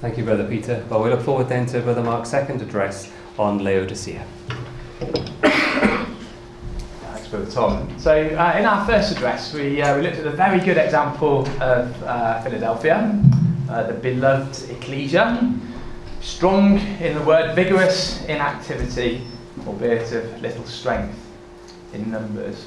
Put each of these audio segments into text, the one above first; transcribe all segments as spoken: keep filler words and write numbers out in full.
Thank you, Brother Peter. Well, we look forward then to Brother Mark's second address on Laodicea. Thanks, Brother Tom. So, uh, in our first address, we, uh, we looked at a very good example of uh, Philadelphia, uh, the beloved ecclesia, strong in the word, vigorous in activity, albeit of little strength in numbers.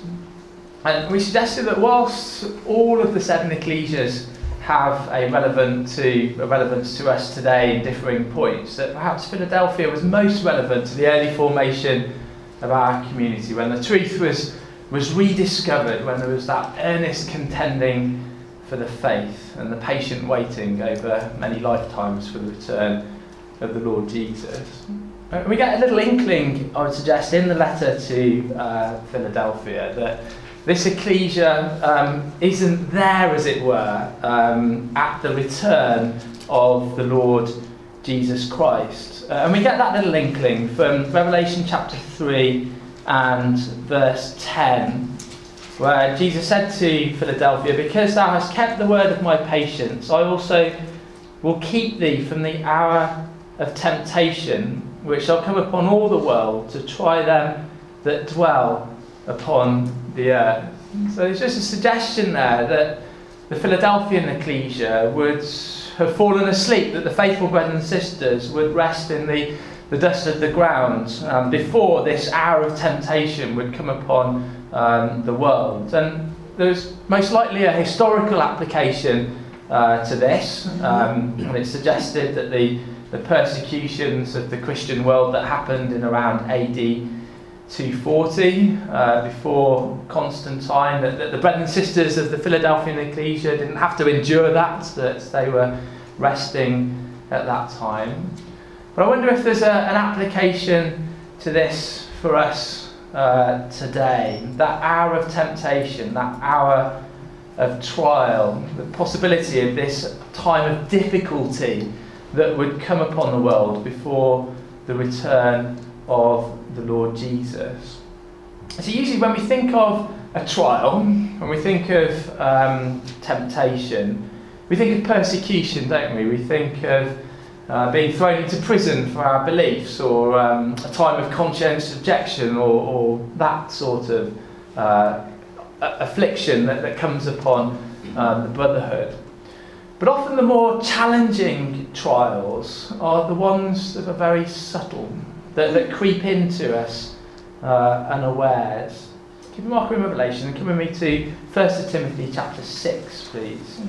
And we suggested that whilst all of the seven ecclesias have a, relevant to, a relevance to us today in differing points, that perhaps Philadelphia was most relevant to the early formation of our community, when the truth was, was rediscovered, when there was that earnest contending for the faith and the patient waiting over many lifetimes for the return of the Lord Jesus. We get a little inkling, I would suggest, in the letter to uh, Philadelphia, that this ecclesia um, isn't there, as it were, um, at the return of the Lord Jesus Christ. Uh, and we get that little inkling from Revelation chapter three and verse ten, where Jesus said to Philadelphia, "Because thou hast kept the word of my patience, I also will keep thee from the hour of temptation, which shall come upon all the world to try them that dwell upon the earth." So there's just a suggestion there that the Philadelphian ecclesia would have fallen asleep, that the faithful brothers and sisters would rest in the, the dust of the ground um, before this hour of temptation would come upon um, the world. And there's most likely a historical application uh, to this, um, and it's suggested that the, the persecutions of the Christian world that happened in around A D two forty, uh, before Constantine, that, that the brothers and sisters of the Philadelphian ecclesia didn't have to endure that, that they were resting at that time. But I wonder if there's a, an application to this for us uh, today. That hour of temptation, that hour of trial, the possibility of this time of difficulty that would come upon the world before the return of the Lord Jesus. So usually when we think of a trial, when we think of um, temptation, we think of persecution, don't we? We think of uh, being thrown into prison for our beliefs, or um, a time of conscientious objection, or, or that sort of uh, affliction that, that comes upon um, the brotherhood. But often the more challenging trials are the ones that are very subtle, that, that creep into us uh, unawares. Keep a marker in Revelation and come with me to First Timothy chapter six, please.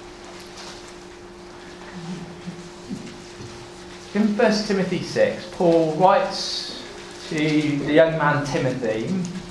In First Timothy six, Paul writes to the young man Timothy,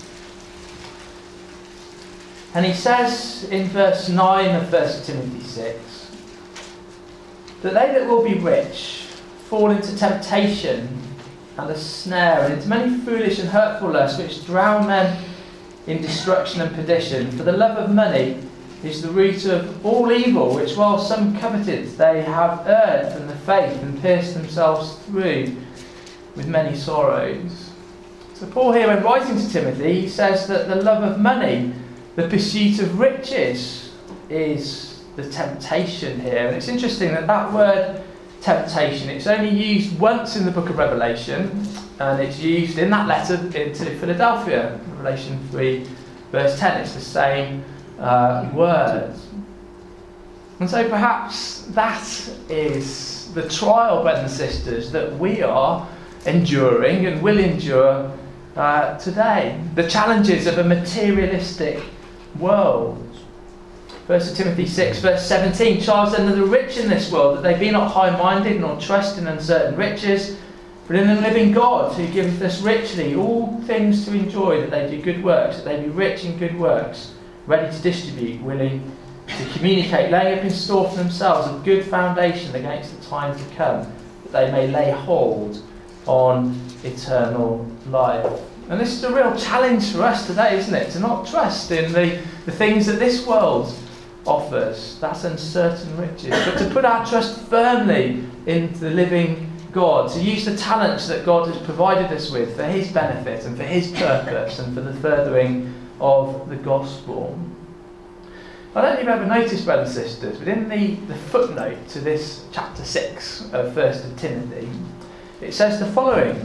and he says in verse nine of First Timothy six, that they that will be rich fall into temptation and a snare, and into many foolish and hurtful lusts, which drown men in destruction and perdition. For the love of money is the root of all evil, which while some coveted, they have erred from the faith and pierced themselves through with many sorrows. So Paul here, when writing to Timothy, he says that the love of money, the pursuit of riches, is the temptation here. And it's interesting that that word temptation, it's only used once in the book of Revelation, and it's used in that letter into Philadelphia, Revelation three verse ten. It's the same uh, word. And so perhaps that is the trial, brothers and sisters, that we are enduring and will endure uh, today. The challenges of a materialistic world. First Timothy six verse seventeen, charge them that are rich in this world, that they be not high-minded, nor trust in uncertain riches, but in the living God, who giveth us richly all things to enjoy, that they do good works, that they be rich in good works, ready to distribute, willing to communicate, laying up in store for themselves a good foundation against the time to come, that they may lay hold on eternal life. And this is a real challenge for us today, isn't it? To not trust in the, the things that this world offers, that's uncertain riches, but to put our trust firmly in the living God, to use the talents that God has provided us with for his benefit and for his purpose and for the furthering of the gospel. I don't know if you've ever noticed, brothers and sisters, but in the, the footnote to this chapter six of First Timothy, it says the following,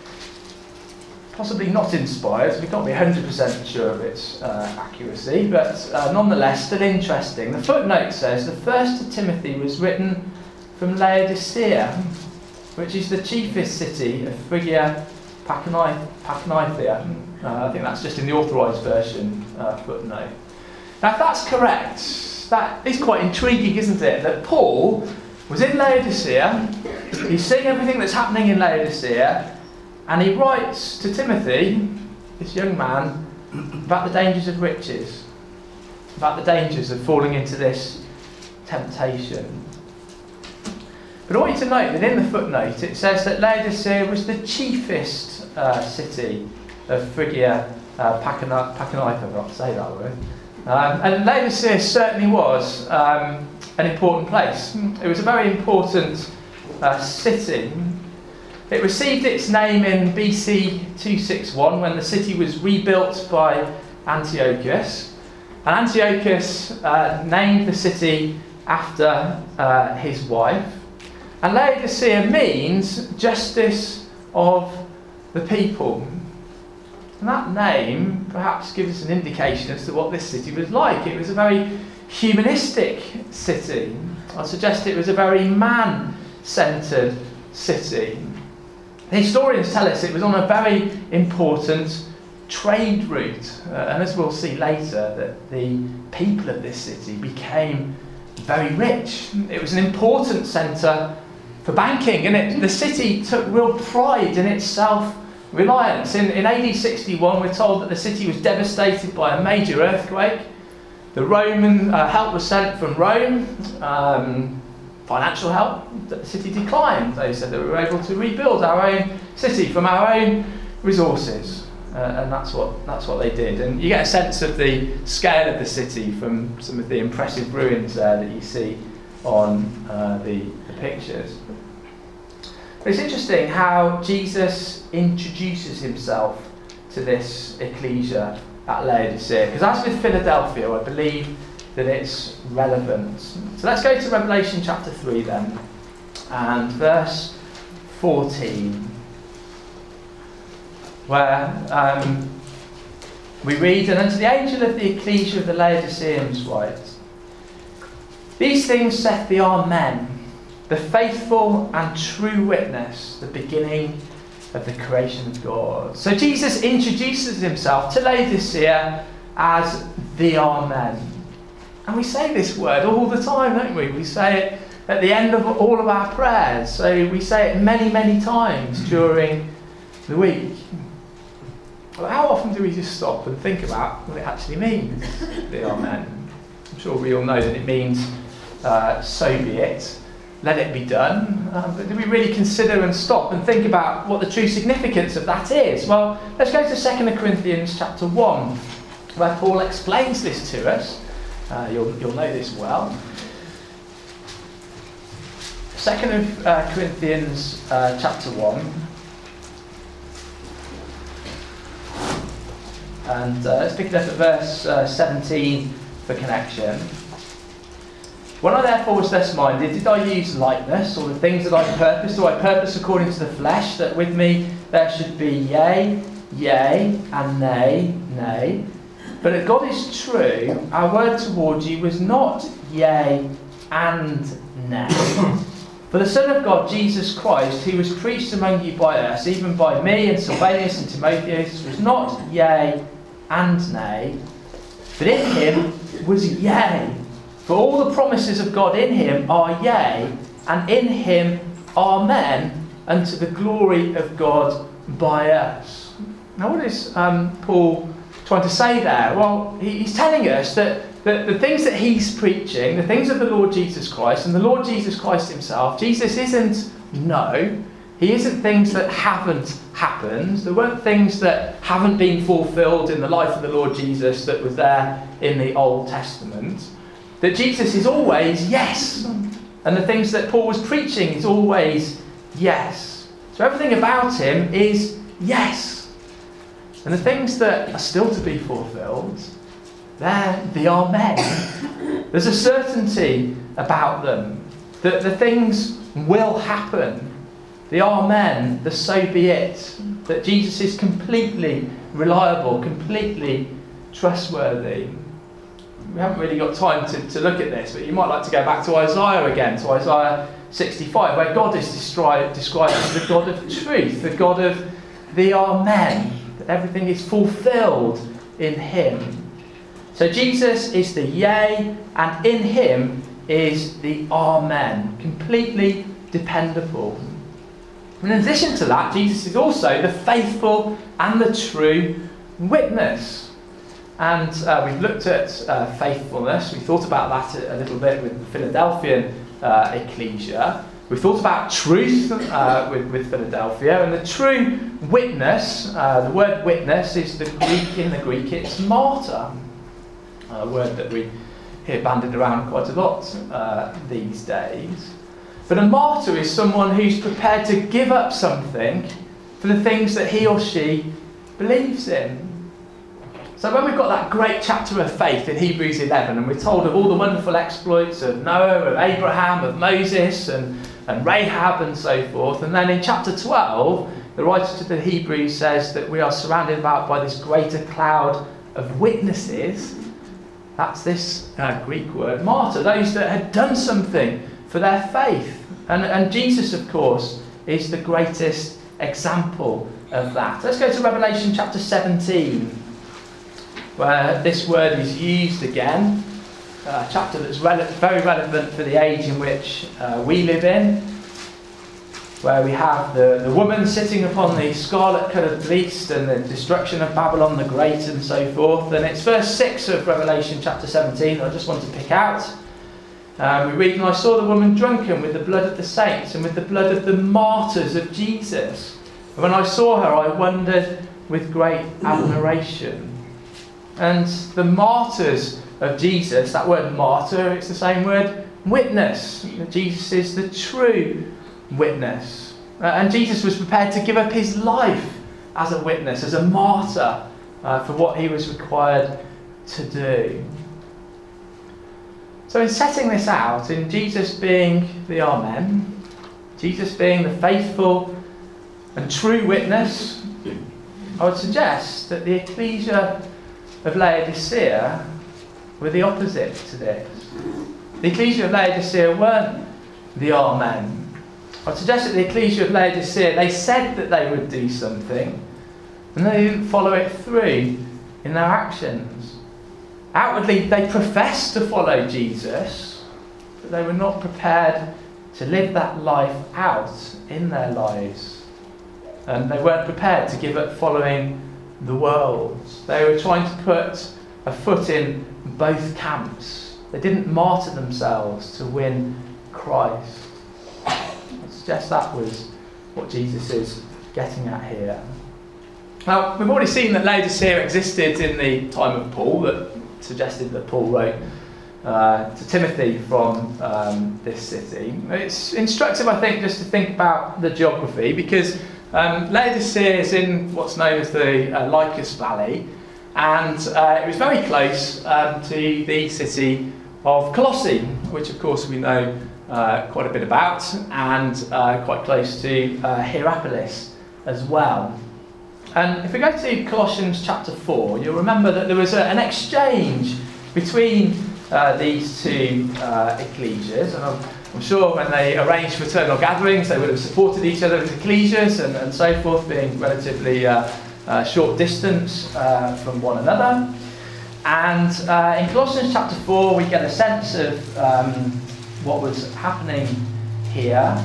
possibly not inspired, we can't be one hundred percent sure of its uh, accuracy, but uh, nonetheless still interesting. The footnote says the First Timothy was written from Laodicea, which is the chiefest city of Phrygia, Pachynythia. Uh, I think that's just in the authorised version uh, footnote. Now, if that's correct, that is quite intriguing, isn't it? That Paul was in Laodicea, he's seeing everything that's happening in Laodicea, and he writes to Timothy, this young man, about the dangers of riches, about the dangers of falling into this temptation. But I want you to note that in the footnote it says that Laodicea was the chiefest uh, city of Phrygia, uh, Pachynythia, I forgot to say that word. Um, and Laodicea certainly was um, an important place. It was a very important uh, city. It received its name in B C two sixty-one when the city was rebuilt by Antiochus. And Antiochus uh, named the city after uh, his wife. And Laodicea means justice of the people. And that name perhaps gives us an indication as to what this city was like. It was a very humanistic city. I'd suggest it was a very man-centred city. The historians tell us it was on a very important trade route. Uh, and as we'll see later, that the people of this city became very rich. It was an important centre for banking, and it, the city took real pride in its self-reliance. In, in A D sixty-one, we're told that the city was devastated by a major earthquake. The Roman uh, help was sent from Rome, um, financial help, that the city declined. They said that we were able to rebuild our own city from our own resources, uh, and that's what that's what they did. And you get a sense of the scale of the city from some of the impressive ruins there that you see on uh, the, the pictures. But it's interesting how Jesus introduces himself to this ecclesia at Laodicea, because as with Philadelphia, I believe that it's relevant. So let's go to Revelation chapter three then, and verse fourteen, where um, we read, "And unto the angel of the ecclesia of the Laodiceans write, These things saith the Amen, the faithful and true witness, the beginning of the creation of God." So Jesus introduces himself to Laodicea as the Amen. And we say this word all the time, don't we? We say it at the end of all of our prayers. So we say it many, many times during the week. But how often do we just stop and think about what it actually means, the Amen? I'm sure we all know that it means uh, so be it, let it be done. Um, but do we really consider and stop and think about what the true significance of that is? Well, let's go to Second Corinthians chapter one, where Paul explains this to us. Uh, you'll, you'll know this well. Second uh, Corinthians uh, chapter one. And uh, let's pick it up at verse uh, seventeen for connection. "When I therefore was thus minded, did I use lightness, or the things that I purposed? Do I purpose according to the flesh, that with me there should be yea, yea, and nay, nay? But if God is true, our word towards you was not yea and nay. For the Son of God, Jesus Christ, who was preached among you by us, even by me and Silvanus and Timotheus, was not yea and nay, but in him was yea. For all the promises of God in him are yea, and in him amen, unto the glory of God by us." Now what is um, Paul trying to say there? Well, he, he's telling us that the, the things that he's preaching, the things of the Lord Jesus Christ, and the Lord Jesus Christ himself, Jesus isn't no, he isn't things that haven't happened. There weren't things that haven't been fulfilled in the life of the Lord Jesus that was there in the Old Testament. That Jesus is always yes. And the things that Paul was preaching is always yes. So everything about him is yes. And the things that are still to be fulfilled, They're the Amen. There's a certainty about them that the things will happen. The Amen, the so be it. That Jesus is completely reliable, completely trustworthy. We haven't really got time to, to look at this, but you might like to go back to Isaiah again, to Isaiah sixty-five, where God is described, described as the God of truth, the God of the Amen, that everything is fulfilled in him. So Jesus is the yea, and in him is the Amen, completely dependable. In addition to that, Jesus is also the faithful and the true witness. And uh, we've looked at uh, faithfulness. We thought about that a little bit with the Philadelphian uh, ecclesia. We thought about truth uh, with, with Philadelphia. And the true witness, uh, the word witness is the Greek, in the Greek, it's martyr. A word that we hear bandied around quite a lot uh, these days. But a martyr is someone who's prepared to give up something for the things that he or she believes in. So when we've got that great chapter of faith in Hebrews eleven, and we're told of all the wonderful exploits of Noah, of Abraham, of Moses, and, and Rahab, and so forth, and then in chapter twelve, the writer to the Hebrews says that we are surrounded about by this greater cloud of witnesses. That's this uh, Greek word, martyr, those that had done something for their faith. And, and Jesus, of course, is the greatest example of that. Let's go to Revelation chapter seventeen, where this word is used again. A chapter that's rele- very relevant for the age in which uh, we live in, where we have the, the woman sitting upon the scarlet-coloured beast and the destruction of Babylon the Great and so forth. And it's verse six of Revelation chapter seventeen that I just want to pick out. Um, we read, "And I saw the woman drunken with the blood of the saints and with the blood of the martyrs of Jesus. And when I saw her, I wondered with great admiration." And the martyrs of Jesus, that word martyr, it's the same word witness. Jesus is the true witness. Uh, and Jesus was prepared to give up his life as a witness, as a martyr, uh, for what he was required to do. So in setting this out, in Jesus being the Amen, Jesus being the faithful and true witness, I would suggest that the ecclesia of Laodicea were the opposite to this. The ecclesia of Laodicea weren't the Amen. I'd suggest that the ecclesia of Laodicea, they said that they would do something, and they didn't follow it through in their actions. Outwardly, they professed to follow Jesus, but they were not prepared to live that life out in their lives. And they weren't prepared to give up following the world. They were trying to put a foot in both camps. They didn't martyr themselves to win Christ. I suggest that was what Jesus is getting at here. Now, we've already seen that Laodicea existed in the time of Paul, that suggested that Paul wrote uh, to Timothy from um, this city. It's instructive, I think, just to think about the geography, because um, Laodicea is in what's known as the uh, Lycus Valley, and uh, it was very close um, to the city of Colossae, which of course we know uh, quite a bit about, and uh, quite close to uh, Hierapolis as well. And if we go to Colossians chapter four, you'll remember that there was a, an exchange between uh, these two uh, ecclesias. And I'm, I'm sure when they arranged fraternal gatherings, they would have supported each other as ecclesias and, and so forth, being relatively uh, uh, short distance uh, from one another. And uh, in Colossians chapter four, we get a sense of um, what was happening here.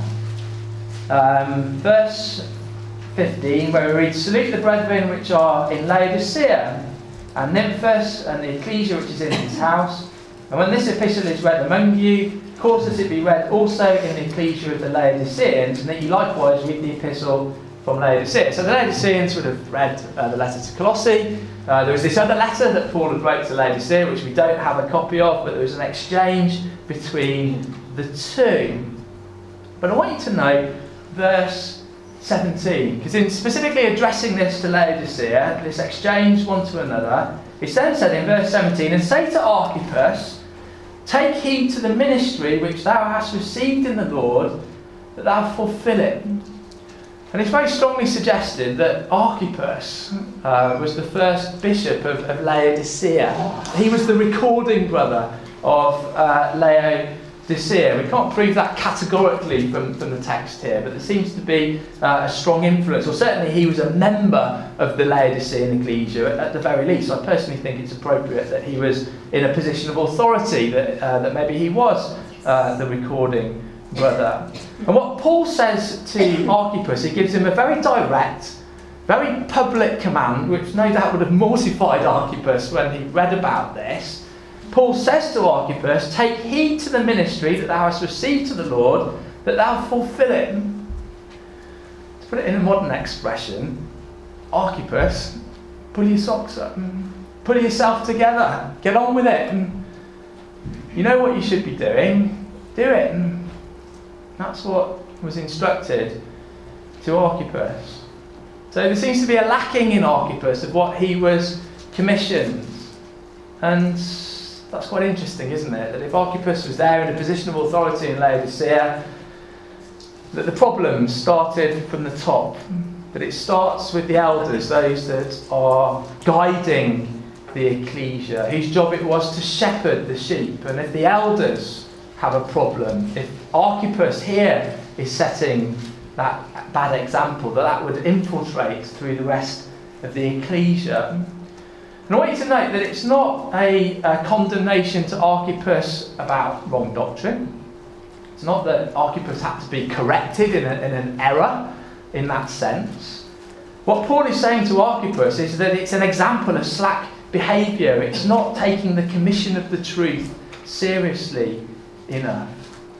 Um, verse fifteen, where we read, "Salute the brethren which are in Laodicea, and Nymphas, and the ecclesia which is in his house. And when this epistle is read among you, cause that it be read also in the ecclesia of the Laodiceans, and that you likewise read the epistle from Laodicea." So the Laodiceans would have read uh, the letter to Colossae. Uh, there was this other letter that Paul had wrote to Laodicea, which we don't have a copy of, but there was an exchange between the two. But I want you to note verse seventeen, because in specifically addressing this to Laodicea, this exchange one to another, It then said in verse seventeen, "And say to Archippus, take heed to the ministry which thou hast received in the Lord, that thou fulfill it." And it's very strongly suggested that Archippus uh, was the first bishop of, of Laodicea. He was the recording brother of uh, Laodicea. We can't prove that categorically from, from the text here, but there seems to be uh, a strong influence, or certainly he was a member of the Laodicean ecclesia at, at the very least. I personally think it's appropriate that he was in a position of authority, that, uh, that maybe he was uh, the recording brother. And what Paul says to Archippus, he gives him a very direct, very public command, which no doubt would have mortified Archippus when he read about this. Paul says to Archippus, take heed to the ministry that thou hast received to the Lord, that thou fulfill it. To put it in a modern expression, Archippus, pull your socks up, pull yourself together, get on with it. You know what you should be doing, do it. That's what was instructed to Archippus. So there seems to be a lacking in Archippus of what he was commissioned. And that's quite interesting, isn't it? That if Archippus was there in a position of authority in Laodicea, that the problems started from the top. That it starts with the elders, those that are guiding the ecclesia, whose job it was to shepherd the sheep. And if the elders have a problem, if Archippus here is setting that bad example, that that would infiltrate through the rest of the ecclesia. And I want you to note that it's not a, a condemnation to Archippus about wrong doctrine. It's not that Archippus had to be corrected in, a, in an error in that sense. What Paul is saying to Archippus is that it's an example of slack behaviour. It's not taking the commission of the truth seriously enough.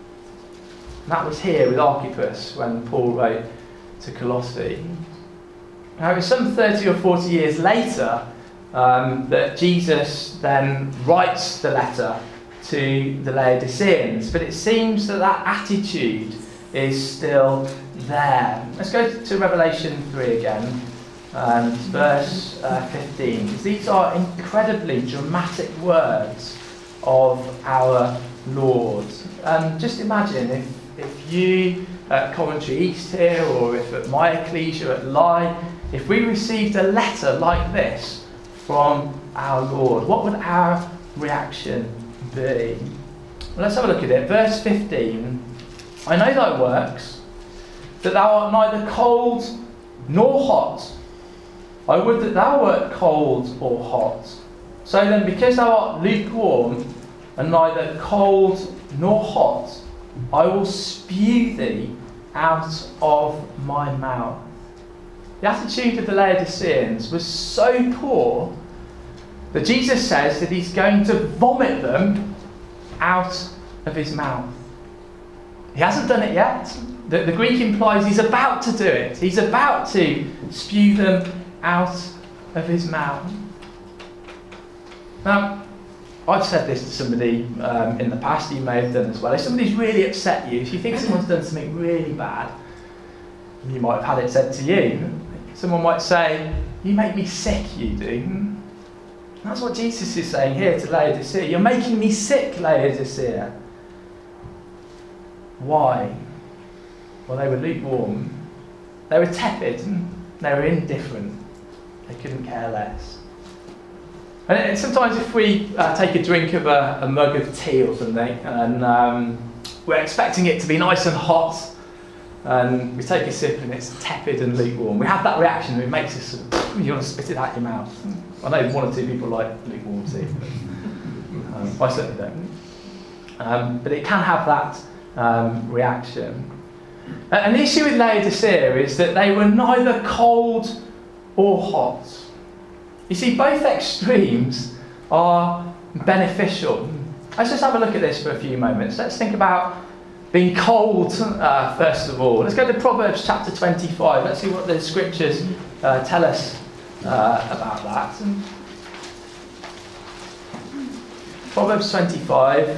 And that was here with Archippus when Paul wrote to Colossae. Now it was some thirty or forty years later um, that Jesus then writes the letter to the Laodiceans, but it seems that that attitude is still there. Let's go to Revelation three again, um, verse uh, fifteen, because these are incredibly dramatic words of our Lord. Um, just imagine if, if you at Coventry East here, or if at my ecclesia at Lye, if we received a letter like this from our Lord, what would our reaction be? Well, let's have a look at it. Verse fifteen, I know thy works, that thou art neither cold nor hot. I would that thou wert cold or hot. So then, because thou art lukewarm, and neither cold nor hot, I will spew thee out of my mouth. The attitude of the Laodiceans was so poor that Jesus says that he's going to vomit them out of his mouth. He hasn't done it yet. The, the Greek implies he's about to do it. He's about to spew them out of his mouth. Now, I've said this to somebody um, in the past, you may have done as well. If somebody's really upset you, if you think someone's done something really bad, you might have had it said to you. Someone might say, you make me sick, you do. And that's what Jesus is saying here to Laodicea. You're making me sick, Laodicea. Why? Well, they were lukewarm. They were tepid. They were indifferent. They couldn't care less. And sometimes if we uh, take a drink of a, a mug of tea or something, and um, we're expecting it to be nice and hot, and we take a sip and it's tepid and lukewarm, we have that reaction and it makes us, you want to spit it out your mouth. I know one or two people like lukewarm tea, but um, I certainly don't. Um, but it can have that um, reaction. And the issue with Laodicea is that they were neither cold or hot. You see, both extremes are beneficial. Let's just have a look at this for a few moments. Let's think about being cold, uh, first of all. Let's go to Proverbs chapter twenty-five. Let's see what the scriptures uh, tell us uh, about that. Proverbs twenty-five.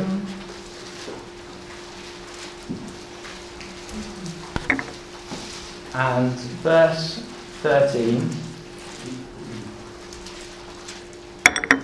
And verse thirteen.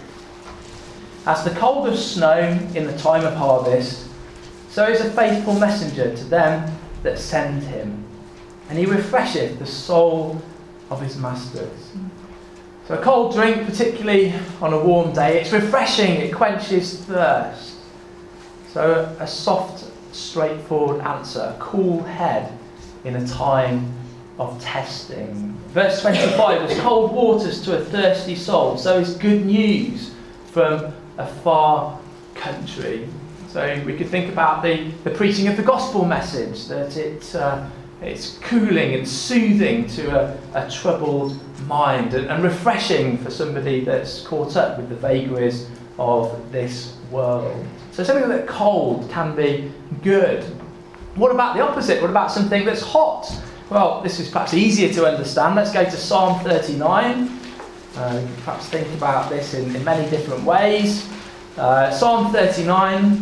As the cold of snow in the time of harvest, so is a faithful messenger to them that send him. And he refresheth the soul of his masters. So a cold drink, particularly on a warm day, it's refreshing, it quenches thirst. So a soft, straightforward answer, a cool head in a time of testing. Verse twenty-five, as cold waters to a thirsty soul, so is good news from a far country. So we could think about the, the preaching of the gospel message, that it, uh, it's cooling and soothing to a, a troubled mind, and, and refreshing for somebody that's caught up with the vagaries of this world. So something that's cold can be good. What about the opposite? What about something that's hot? Well, this is perhaps easier to understand. Let's go to Psalm thirty-nine. Uh, you can perhaps think about this in, in many different ways. Uh, Psalm thirty-nine.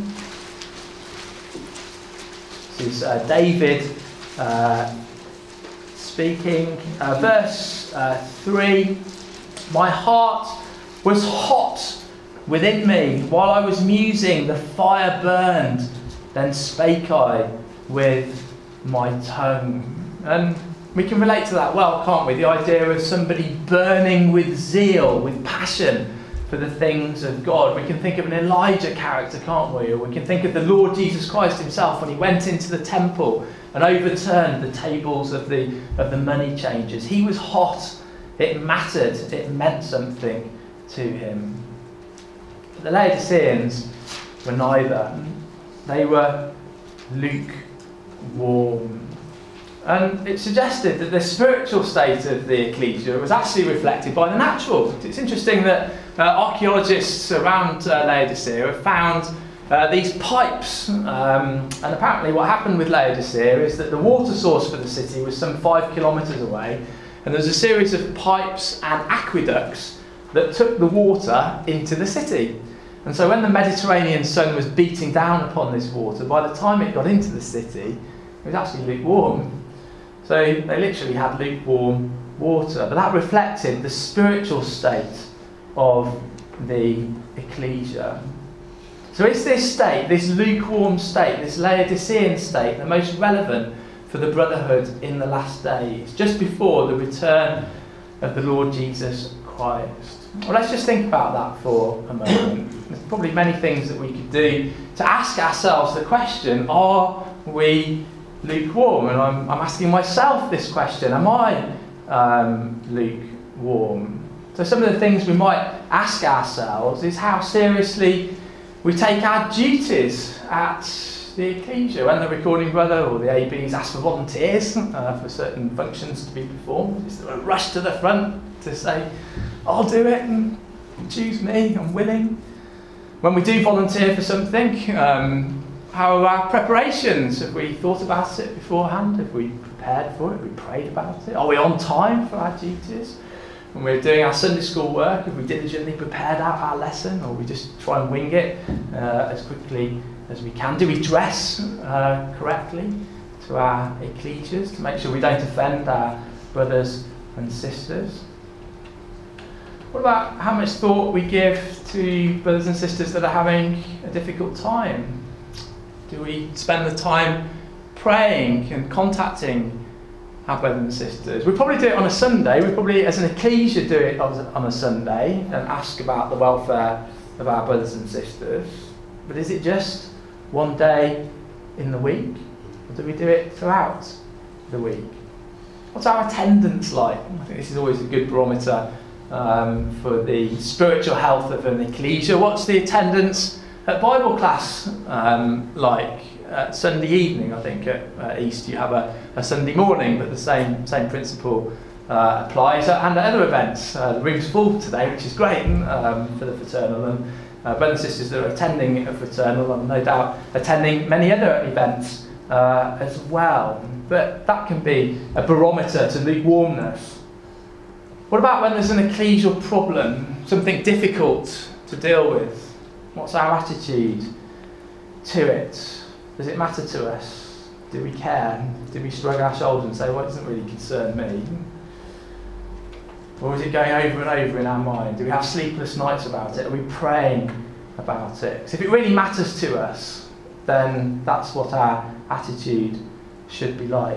This is uh, David uh, speaking. Uh, verse uh, three. My heart was hot within me while I was musing. The fire burned. Then spake I with my tongue. And we can relate to that well, can't we? The idea of somebody burning with zeal, with passion for the things of God. We can think of an Elijah character, can't we? Or we can think of the Lord Jesus Christ himself when he went into the temple and overturned the tables of the, of the money changers. He was hot. It mattered. It meant something to him. But the Laodiceans were neither. They were lukewarm. And it suggested that the spiritual state of the ecclesia was actually reflected by the natural. It's interesting that uh, archaeologists around uh, Laodicea have found uh, these pipes. Um, and apparently what happened with Laodicea is that the water source for the city was some five kilometres away. And there's a series of pipes and aqueducts that took the water into the city. And so when the Mediterranean sun was beating down upon this water, by the time it got into the city, it was actually lukewarm. So they literally had lukewarm water. But that reflected the spiritual state of the ecclesia. So is this state, this lukewarm state, this Laodicean state, the most relevant for the brotherhood in the last days, just before the return of the Lord Jesus Christ? Well, let's just think about that for a moment. There's probably many things that we could do to ask ourselves the question, are we lukewarm? And I'm, I'm asking myself this question, am I um, lukewarm? So some of the things we might ask ourselves is how seriously we take our duties at the ecclesia. When the recording brother or the A Bs ask for volunteers uh, for certain functions to be performed, is there a rush to the front to say, I'll do it and choose me, I'm willing? When we do volunteer for something, um, how are our preparations? Have we thought about it beforehand? Have we prepared for it? Have we prayed about it? Are we on time for our duties? When we're doing our Sunday school work, have we diligently prepared out our lesson, or we just try and wing it uh, as quickly as we can? Do we dress uh, correctly to our ecclesias to make sure we don't offend our brothers and sisters? What about how much thought we give to brothers and sisters that are having a difficult time? Do we spend the time praying and contacting our brothers and sisters? We probably do it on a Sunday. We probably, as an ecclesia, do it on a Sunday and ask about the welfare of our brothers and sisters. But is it just one day in the week? Or do we do it throughout the week? What's our attendance like? I think this is always a good barometer um, for the spiritual health of an ecclesia. What's the attendance at Bible class um, like? At Sunday evening, I think at uh, East you have a, a Sunday morning, but the same same principle uh, applies. And at other events, uh, the room's full today, which is great um, for the fraternal, and uh, brothers and sisters that are attending a fraternal and no doubt attending many other events uh, as well. But that can be a barometer to lukewarmness. What about when there's an ecclesial problem, something difficult to deal with? What's our attitude to it? Does it matter to us? Do we care? Do we shrug our shoulders and say, well, it doesn't really concern me? Or is it going over and over in our mind? Do we have sleepless nights about it? Are we praying about it. Because if it really matters to us, then that's what our attitude should be like.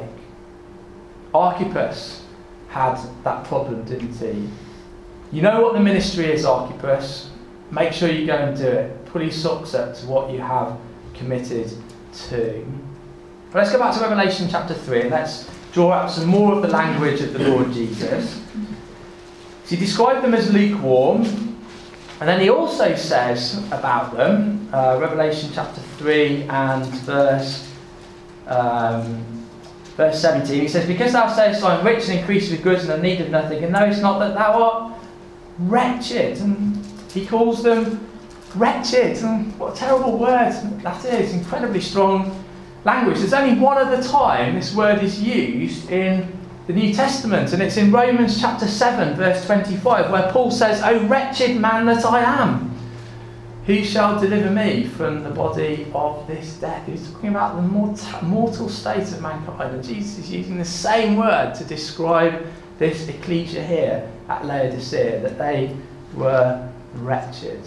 Archippus had that problem, didn't he? You know what the ministry is, Archippus. Make sure you go and do it. Pull your socks up to what you have committed to. But let's go back to Revelation chapter three and let's draw out some more of the language of the Lord Jesus. So he described them as lukewarm, and then he also says about them, uh, Revelation chapter three and verse um, verse seventeen, he says, because thou sayest, I am rich and increased with goods and have need of nothing, and knowest not that thou art wretched. And he calls them wretched. And what a terrible word that is. Incredibly strong language. There's only one other time this word is used in the New Testament, and it's in Romans chapter seven, verse twenty-five, where Paul says, O wretched man that I am, who shall deliver me from the body of this death? He's talking about the mort- mortal state of mankind, and Jesus is using the same word to describe this ecclesia here at Laodicea, that they were wretched.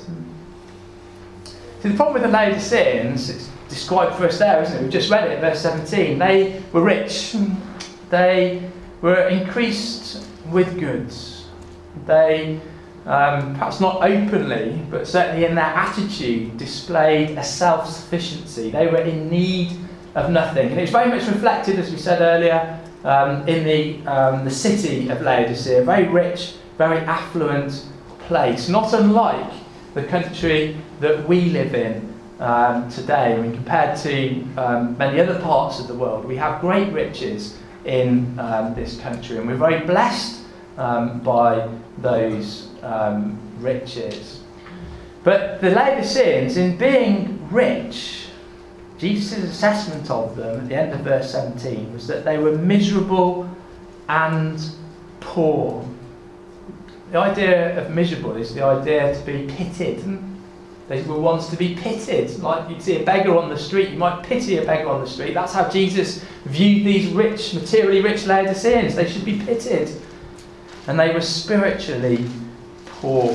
So the problem with the Laodiceans, it's described for us there, isn't it? We've just read it, verse seventeen. They were rich. They were increased with goods. They, um, perhaps not openly, but certainly in their attitude, displayed a self-sufficiency. They were in need of nothing. And it's very much reflected, as we said earlier, um, in the, um, the city of Laodicea. A very rich, very affluent place. Not unlike the country that we live in um, today. I mean, compared to um, many other parts of the world, we have great riches in um, this country, and we're very blessed um, by those um, riches. But the Laodiceans, in being rich, Jesus' assessment of them at the end of verse seventeen was that they were miserable and poor. The idea of miserable is the idea to be pitied. They were ones to be pitied. Like you'd see a beggar on the street, you might pity a beggar on the street. That's how Jesus viewed these rich, materially rich Laodiceans. They should be pitied. And they were spiritually poor.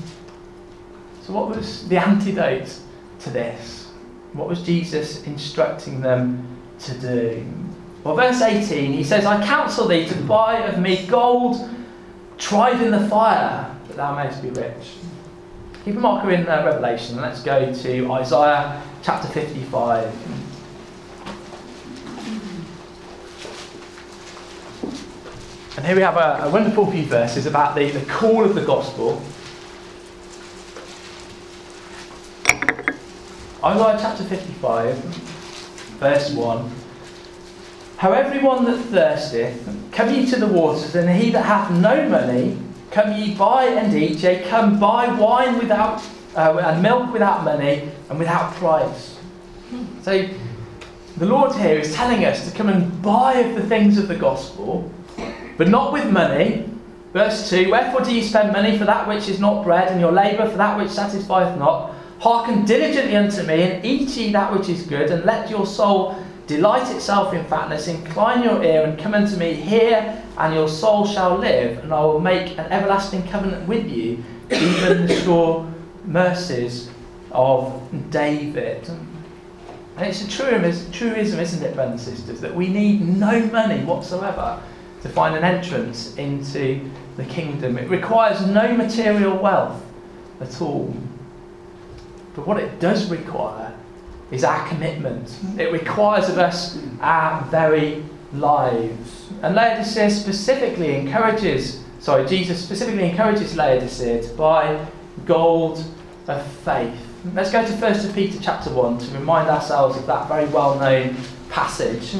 So what was the antidote to this? What was Jesus instructing them to do? Well, verse eighteen, he says, I counsel thee to buy of me gold tried in the fire, that thou mayest be rich. Keep a marker in uh, Revelation. Let's go to Isaiah chapter fifty-five. And here we have a, a wonderful few verses about the, the call of the gospel. Isaiah chapter fifty-five, verse one. How everyone that thirsteth, come ye to the waters, and he that hath no money, come ye buy and eat, yea, come buy wine without, uh, and milk without money, and without price. So, the Lord here is telling us to come and buy of the things of the gospel, but not with money. Verse two, wherefore do ye spend money for that which is not bread, and your labour for that which satisfieth not? Hearken diligently unto me, and eat ye that which is good, and let your soul delight itself in fatness. Incline your ear and come unto me, hear, and your soul shall live, and I will make an everlasting covenant with you, even the sure mercies of David. And it's a truism, truism, isn't it, brothers and sisters, that we need no money whatsoever to find an entrance into the kingdom. It requires no material wealth at all. But what it does require is our commitment. It requires of us our very lives. And Laodicea specifically encourages, sorry, Jesus specifically encourages Laodicea to buy gold of faith. Let's go to First Peter chapter one to remind ourselves of that very well-known passage.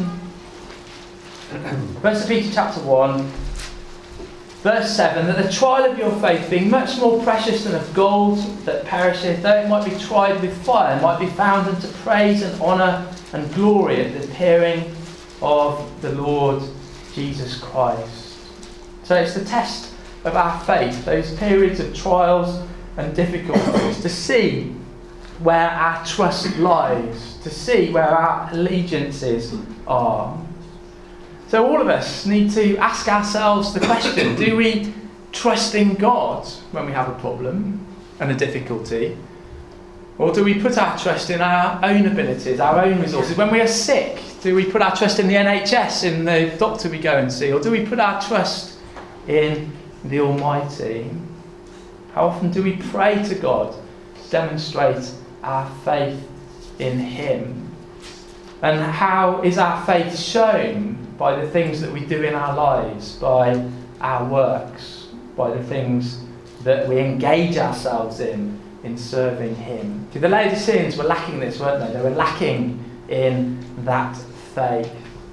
First Peter chapter one, verse seven, that the trial of your faith, being much more precious than of gold that perisheth, though it might be tried with fire, might be found unto praise and honour and glory at the appearing of the Lord Jesus Christ. So it's the test of our faith, those periods of trials and difficulties, to see where our trust lies, to see where our allegiances are. So all of us need to ask ourselves the question, do we trust in God when we have a problem and a difficulty? Or do we put our trust in our own abilities, our own resources? When we are sick, do we put our trust in the N H S, in the doctor we go and see? Or do we put our trust in the Almighty? How often do we pray to God to demonstrate our faith in Him? And how is our faith shown? By the things that we do in our lives, by our works, by the things that we engage ourselves in, in serving Him. See, the Laodiceans were lacking this, weren't they? They were lacking in that faith.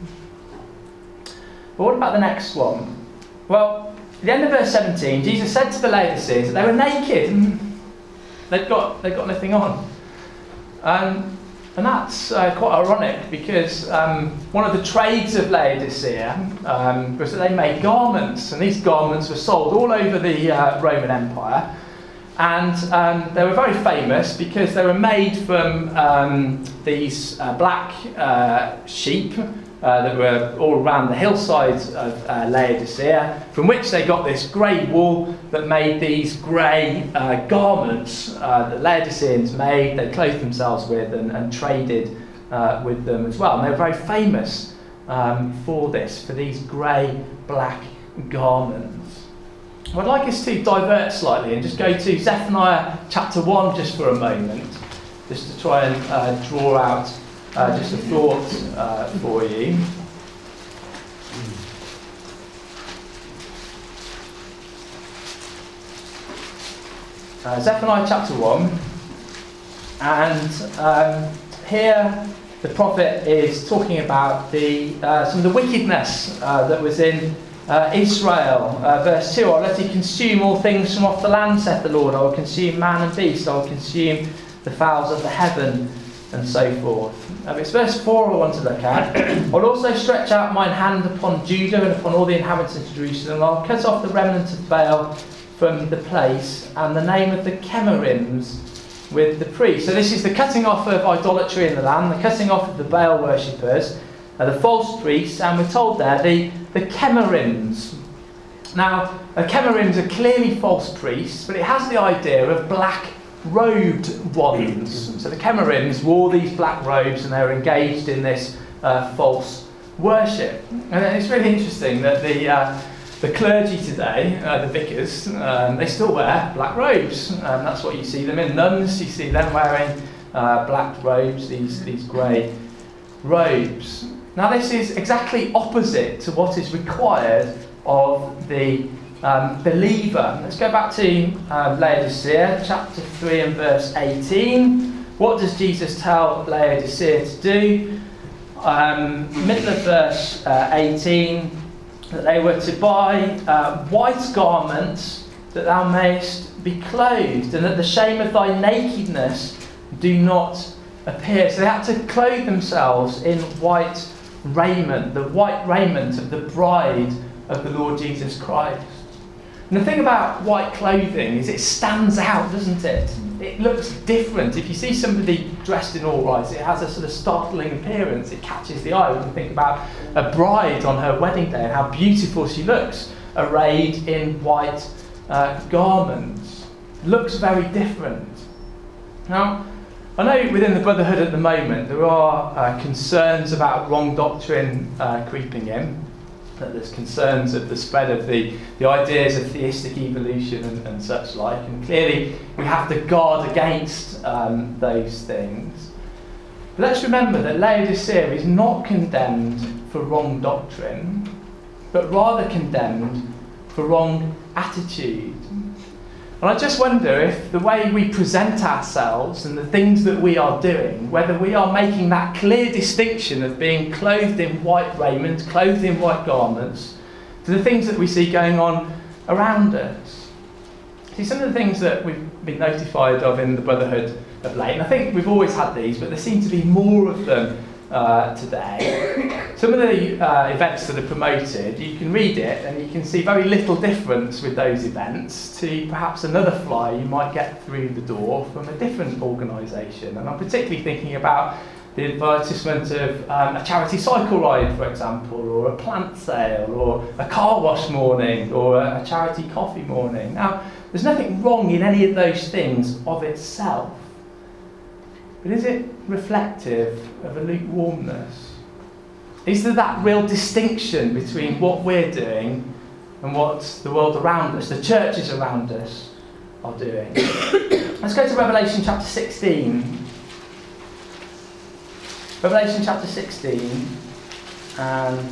But what about the next one? Well, at the end of verse seventeen, Jesus said to the Laodiceans that they were naked and they'd got, they'd got nothing on. Um, And that's uh, quite ironic because um, one of the trades of Laodicea um, was that they made garments, and these garments were sold all over the uh, Roman Empire. And um, they were very famous because they were made from um, these uh, black uh, sheep uh, that were all around the hillsides of uh, Laodicea, from which they got this grey wool that made these grey uh, garments uh, that Laodiceans made, they clothed themselves with and, and traded uh, with them as well. And they were very famous um, for this, for these grey, black garments. I'd like us to divert slightly and just go to Zephaniah chapter one just for a moment, just to try and uh, draw out Uh, just a thought uh, for you. Uh, Zephaniah chapter one, and um, here the prophet is talking about the uh, some of the wickedness uh, that was in uh, Israel. Uh, verse two, I'll let you consume all things from off the land, saith the Lord. I will consume man and beast, I will consume the fowls of the heaven, and so forth. Um, it's verse four I want to look at. I'll also stretch out mine hand upon Judah and upon all the inhabitants of Jerusalem. I'll cut off the remnant of Baal from the place, and the name of the Chemarims with the priests. So this is the cutting off of idolatry in the land, the cutting off of the Baal worshippers, uh, the false priests, and we're told there the, the Chemarims. Now, the Chemarims are clearly false priests, but it has the idea of black robed ones. So the Chemarims wore these black robes and they were engaged in this uh, false worship. And it's really interesting that the uh, the clergy today, uh, the vicars, um, they still wear black robes. Um, that's what you see them in. Nuns, you see them wearing uh, black robes, these, these grey robes. Now this is exactly opposite to what is required of the Um, believer. Let's go back to uh, Laodicea, chapter three and verse eighteen. What does Jesus tell Laodicea to do? Um, middle of verse uh, eighteen, that they were to buy uh, white garments that thou mayest be clothed, and that the shame of thy nakedness do not appear. So they had to clothe themselves in white raiment, the white raiment of the bride of the Lord Jesus Christ. And the thing about white clothing is it stands out, doesn't it? It looks different. If you see somebody dressed in all white, it has a sort of startling appearance. It catches the eye when you think about a bride on her wedding day and how beautiful she looks, arrayed in white uh, garments. Looks very different. Now, I know within the Brotherhood at the moment there are uh, concerns about wrong doctrine uh, creeping in. That there's concerns of the spread of the, the ideas of theistic evolution and, and such like, and clearly we have to guard against um, those things. But let's remember that Laodicea is not condemned for wrong doctrine, but rather condemned for wrong attitude. And I just wonder if the way we present ourselves and the things that we are doing, whether we are making that clear distinction of being clothed in white raiment, clothed in white garments, to the things that we see going on around us. See, some of the things that we've been notified of in the Brotherhood of late, and I think we've always had these, but there seem to be more of them uh, today. Some of the uh, events that are promoted, you can read it and you can see very little difference with those events to perhaps another flyer you might get through the door from a different organisation. And I'm particularly thinking about the advertisement of um, a charity cycle ride, for example, or a plant sale, or a car wash morning, or a, a charity coffee morning. Now, there's nothing wrong in any of those things of itself. but is it reflective of a lukewarmness? Is there that real distinction between what we're doing and what the world around us, the churches around us, are doing? Let's go to Revelation chapter sixteen. Revelation chapter sixteen and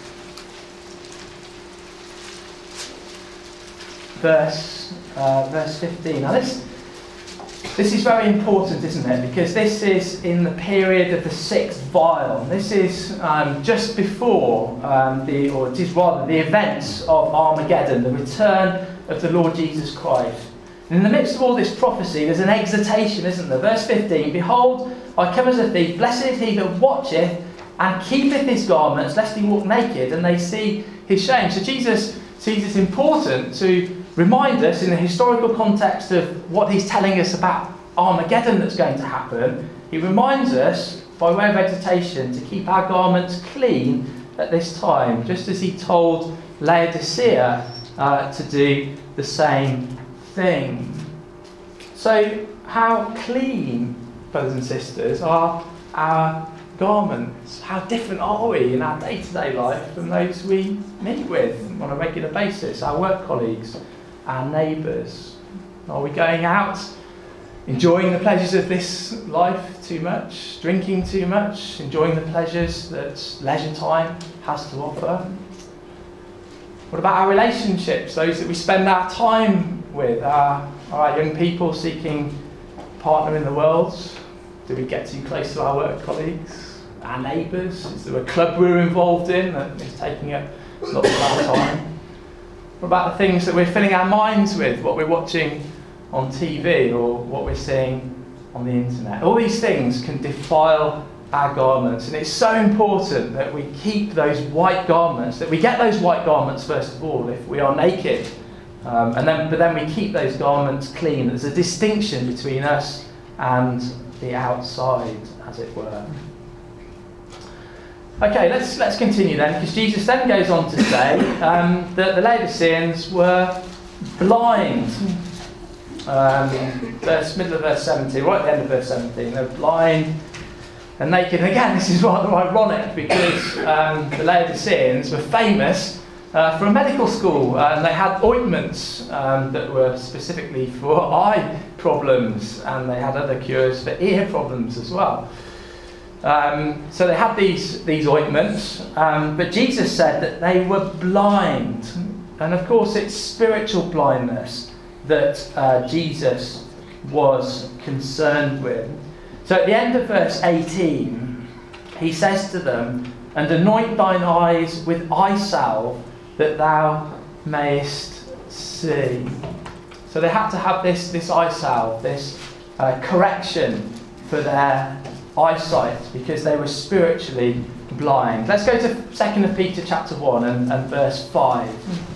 verse uh, verse fifteen. Now this this is very important, isn't it? Because this is in the period of the sixth vial. This is um, just before um, the, or it is rather the events of Armageddon, the return of the Lord Jesus Christ. And in the midst of all this prophecy, there's an exhortation, isn't there? Verse fifteen, behold, I come as a thief, blessed is he that watcheth and keepeth his garments, lest he walk naked, and they see his shame. So Jesus sees it's important to remind us in the historical context of what he's telling us about Armageddon that's going to happen. He reminds us, by way of exhortation, to keep our garments clean at this time, just as he told Laodicea uh, to do the same thing. So, how clean, brothers and sisters, are our garments? How different are we in our day-to-day life from those we meet with on a regular basis, our work colleagues, our neighbours? Are we going out, enjoying the pleasures of this life too much, drinking too much, enjoying the pleasures that leisure time has to offer? What about our relationships, those that we spend our time with? Are our young people seeking a partner in the world? Do we get too close to our work colleagues, our neighbours? Is there a club we're involved in that is taking up lots of our time? What about the things that we're filling our minds with, what we're watching on T V or what we're seeing on the internet? All these things can defile our garments, and it's so important that we keep those white garments, that we get those white garments first of all if we are naked, um, and then but then we keep those garments clean. There's a distinction between us and the outside, as it were. Okay, let's let's continue then, because Jesus then goes on to say um, that the Laodiceans were blind. Um, verse, middle of verse seventeen, right at the end of verse seventeen, they're blind and naked. And again, this is rather ironic, because um, the Laodiceans were famous uh, for a medical school, uh, and they had ointments um, that were specifically for eye problems, and they had other cures for ear problems as well. Um, so they had these, these ointments, um, but Jesus said that they were blind. And of course it's spiritual blindness that uh, Jesus was concerned with. So at the end of verse eighteen, he says to them, and anoint thine eyes with eye salve, that thou mayest see. So they had to have this, this eye salve, this uh, correction for their eyesight, because they were spiritually blind. Let's go to Second Peter chapter one and, and verse five.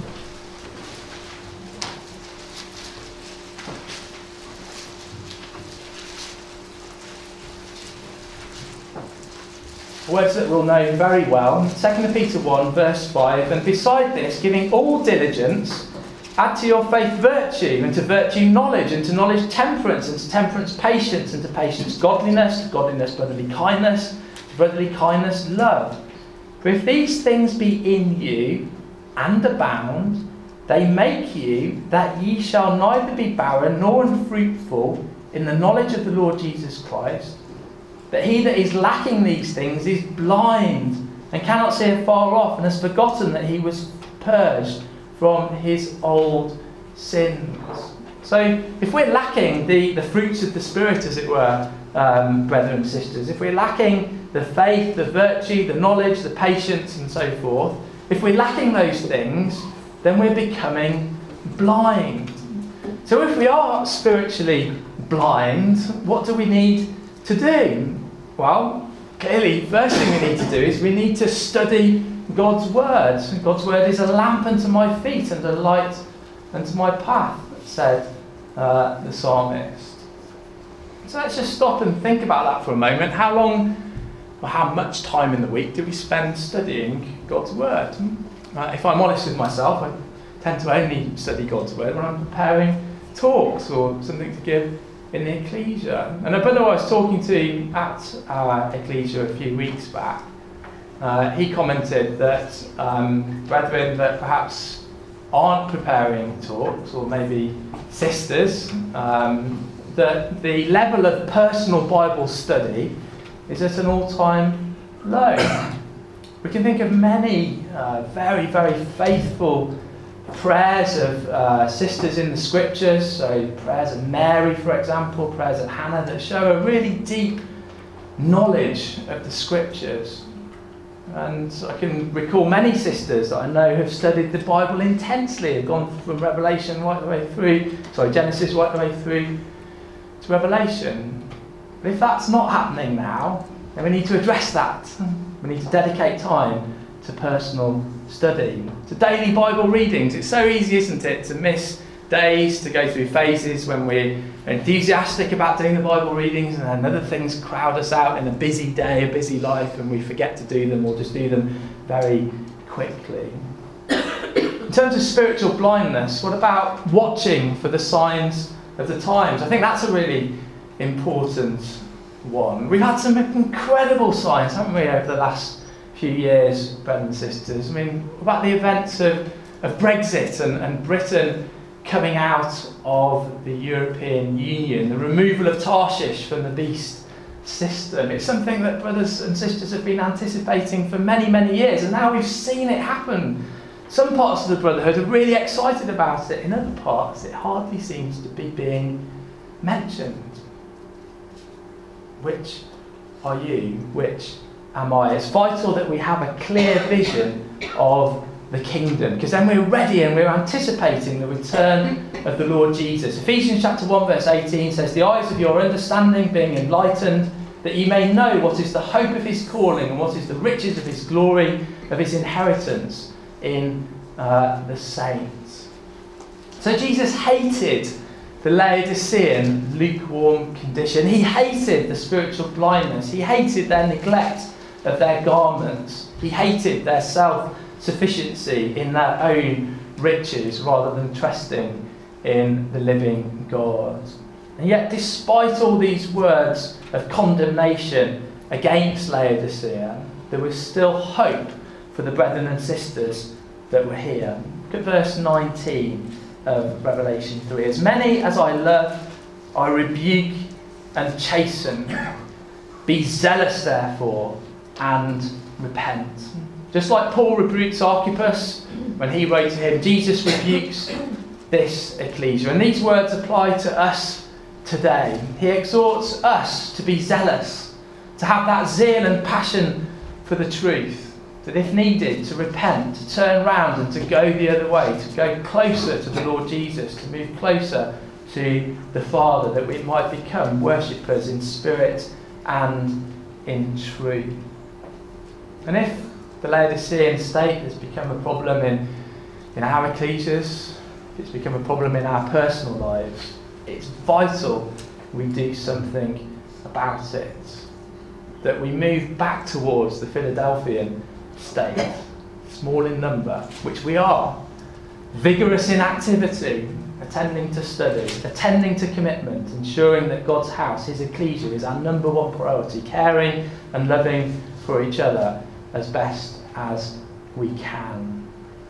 Words that we'll know very well. Second Peter one verse five, and beside this, giving all diligence, add to your faith virtue, and to virtue knowledge, and to knowledge temperance, and to temperance patience, and to patience godliness, to godliness brotherly kindness, to brotherly kindness love. For if these things be in you, and abound, they make you that ye shall neither be barren nor unfruitful in the knowledge of the Lord Jesus Christ. But he that is lacking these things is blind, and cannot see afar off, and has forgotten that he was purged from his old sins. So if we're lacking the, the fruits of the Spirit, as it were, um, brethren and sisters, if we're lacking the faith, the virtue, the knowledge, the patience and so forth, if we're lacking those things, then we're becoming blind. So if we are spiritually blind, what do we need to do? Well, clearly, first thing we need to do is we need to study God's Word. God's Word is a lamp unto my feet and a light unto my path, said uh, the psalmist. So let's just stop and think about that for a moment. How long or how much time in the week do we spend studying God's Word? Uh, if I'm honest with myself, I tend to only study God's Word when I'm preparing talks or something to give in the ecclesia. And a brother I was talking to at our ecclesia a few weeks back, uh, he commented that um, brethren that perhaps aren't preparing talks, or maybe sisters, um, that the level of personal Bible study is at an all-time low. We can think of many uh, very, very faithful prayers of uh, sisters in the scriptures, so prayers of Mary, for example, prayers of Hannah, that show a really deep knowledge of the scriptures. And I can recall many sisters that I know have studied the Bible intensely, have gone from Revelation right the way through, sorry, Genesis right the way through to Revelation. But if that's not happening now, then we need to address that. We need to dedicate time to personal study, to daily Bible readings. It's so easy, isn't it, to miss days, to go through phases when we're enthusiastic about doing the Bible readings, and then other things crowd us out in a busy day, a busy life, and we forget to do them, or just do them very quickly. In terms of spiritual blindness, what about watching for the signs of the times? I think that's a really important one. We've had some incredible signs, haven't we, over the last few years, brothers and sisters. I mean, about the events of, of Brexit and, and Britain coming out of the European Union, the removal of Tarshish from the beast system. It's something that brothers and sisters have been anticipating for many, many years, and now we've seen it happen. Some parts of the Brotherhood are really excited about it. In other parts, it hardly seems to be being mentioned. Which are you? Which am I? It's vital that we have a clear vision of the kingdom, because then we're ready and we're anticipating the return of the Lord Jesus. Ephesians chapter one verse eighteen says, "The eyes of your understanding being enlightened, that ye may know what is the hope of his calling, and what is the riches of his glory, of his inheritance in uh, the saints." So Jesus hated the Laodicean lukewarm condition. He hated the spiritual blindness. He hated their neglect of their garments. He hated their self-sufficiency in their own riches rather than trusting in the living God. And yet, despite all these words of condemnation against Laodicea, there was still hope for the brethren and sisters that were here. Look at verse nineteen of Revelation three. "As many as I love, I rebuke and chasten. Be zealous, therefore, and repent." Just like Paul rebukes Archippus when he wrote to him, Jesus rebukes this ecclesia. And these words apply to us today. He exhorts us to be zealous, to have that zeal and passion for the truth, that if needed, to repent, to turn round and to go the other way, to go closer to the Lord Jesus, to move closer to the Father, that we might become worshippers in spirit and in truth. And if the Laodicean state has become a problem in, in our ecclesias, if it's become a problem in our personal lives, it's vital we do something about it. That we move back towards the Philadelphian state, small in number, which we are, vigorous in activity, attending to study, attending to commitment, ensuring that God's house, his ecclesia, is our number one priority, caring and loving for each other as best as we can.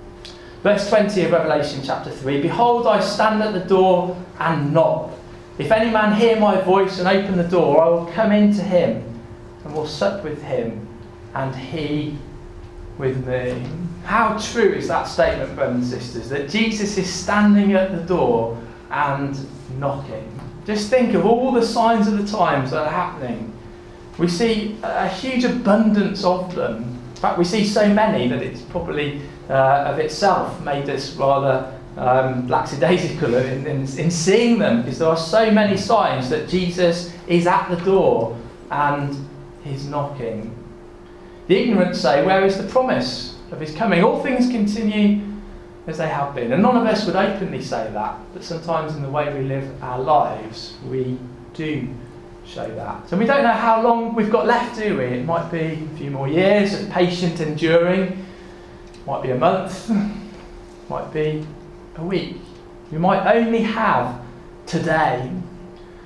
Verse twenty of Revelation chapter three, "Behold, I stand at the door and knock. If any man hear my voice and open the door, I will come into him and will sup with him, and he with me." How true is that statement, brothers and sisters, that Jesus is standing at the door and knocking. Just think of all the signs of the times that are happening. We see a huge abundance of them. In fact, we see so many that it's probably uh, of itself made us rather um, lackadaisical in, in, in seeing them, because there are so many signs that Jesus is at the door and he's knocking. The ignorant say, "Where is the promise of his coming? All things continue as they have been." And none of us would openly say that, but sometimes in the way we live our lives, we do show that. And we don't know how long we've got left, do we? It might be a few more years of patient enduring. It might be a month. It might be a week. We might only have today.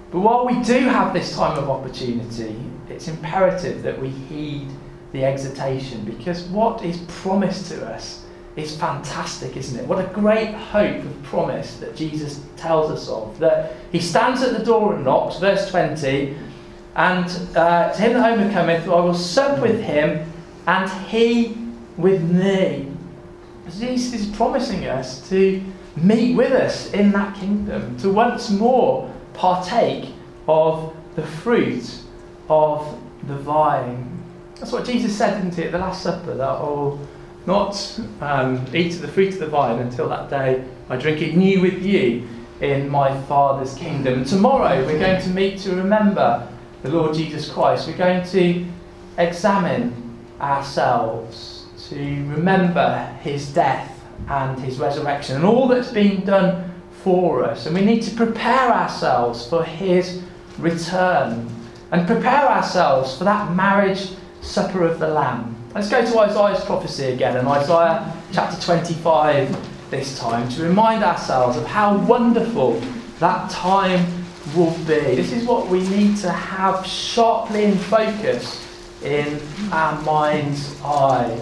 But while we do have this time of opportunity, it's imperative that we heed the exhortation, because what is promised to us is fantastic, isn't it? What a great hope of promise that Jesus tells us of. That he stands at the door and knocks, verse twenty, and uh, to him that overcometh, I will sup with him, and he with me. Jesus is promising us to meet with us in that kingdom, to once more partake of the fruit of the vine. That's what Jesus said, didn't he, at the Last Supper, that I will not um, eat of the fruit of the vine until that day I drink it new with you in my Father's kingdom. And tomorrow we're going to meet to remember the Lord Jesus Christ. We're going to examine ourselves, to remember his death and his resurrection and all that's been done for us. And we need to prepare ourselves for his return and prepare ourselves for that marriage supper of the Lamb. Let's go to Isaiah's prophecy again, in Isaiah chapter twenty-five this time, to remind ourselves of how wonderful that time will be. This is what we need to have sharply in focus in our mind's eye.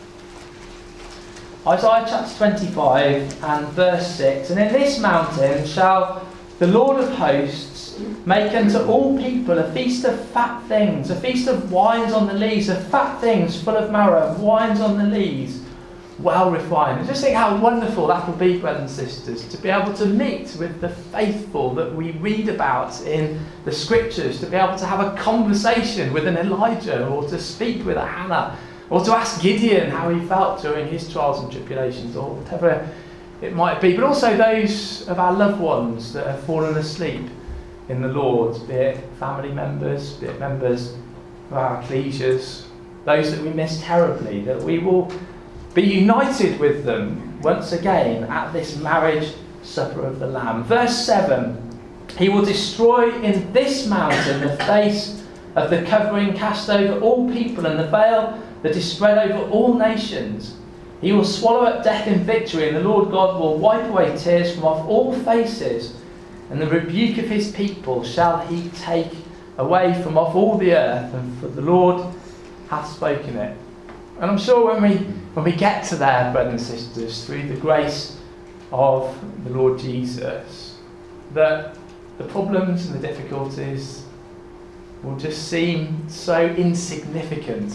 Isaiah chapter twenty-five and verse six, and in this mountain shall the Lord of hosts make unto all people a feast of fat things, a feast of wines on the lees, of fat things full of marrow, wines on the lees, well refined. And just think how wonderful that will be, brothers and sisters, to be able to meet with the faithful that we read about in the scriptures, to be able to have a conversation with an Elijah, or to speak with a Hannah, or to ask Gideon how he felt during his trials and tribulations, or whatever it might be. But also those of our loved ones that have fallen asleep in the Lord, be it family members, be it members of our ecclesias, those that we miss terribly, that we will be united with them once again at this marriage supper of the Lamb. Verse seven, he will destroy in this mountain the face of the covering cast over all people, and the veil that is spread over all nations. He will swallow up death in victory, and the Lord God will wipe away tears from off all faces, and the rebuke of his people shall he take away from off all the earth, and for the Lord hath spoken it. And I'm sure when we when we get to there, brothers and sisters, through the grace of the Lord Jesus, that the problems and the difficulties will just seem so insignificant